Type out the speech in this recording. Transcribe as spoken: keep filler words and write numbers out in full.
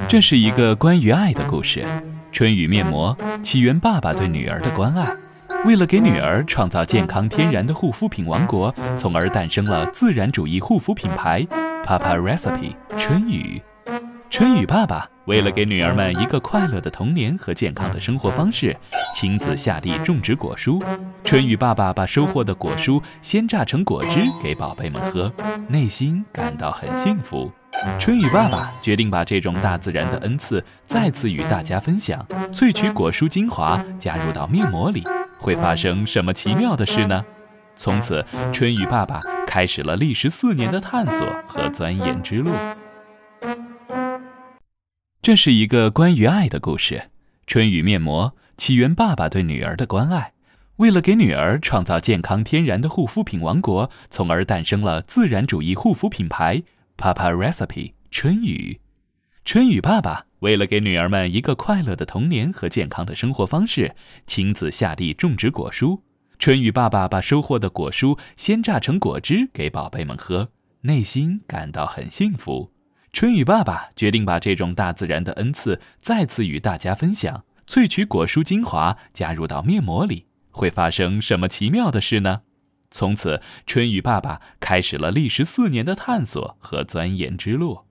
这是一个关于爱的故事。春雨面膜起源爸爸对女儿的关爱，为了给女儿创造健康天然的护肤品王国，从而诞生了自然主义护肤品牌 Papa Recipe 春雨。春雨爸爸为了给女儿们一个快乐的童年和健康的生活方式，亲自下地种植果蔬。春雨爸爸把收获的果蔬鲜榨成果汁给宝贝们喝，内心感到很幸福。春雨爸爸决定把这种大自然的恩赐再次与大家分享，萃取果蔬精华加入到面膜里，会发生什么奇妙的事呢？从此，春雨爸爸开始了历时四年的探索和钻研之路。这是一个关于爱的故事。春雨面膜起源爸爸对女儿的关爱，为了给女儿创造健康天然的护肤品王国，从而诞生了自然主义护肤品牌 Papa Recipe 春雨。春雨爸爸为了给女儿们一个快乐的童年和健康的生活方式，亲自下地种植果蔬。春雨爸爸把收获的果蔬鲜榨成果汁给宝贝们喝，内心感到很幸福。春雨爸爸决定把这种大自然的恩赐再次与大家分享，萃取果蔬精华加入到面膜里，会发生什么奇妙的事呢？从此，春雨爸爸开始了历时四年的探索和钻研之路。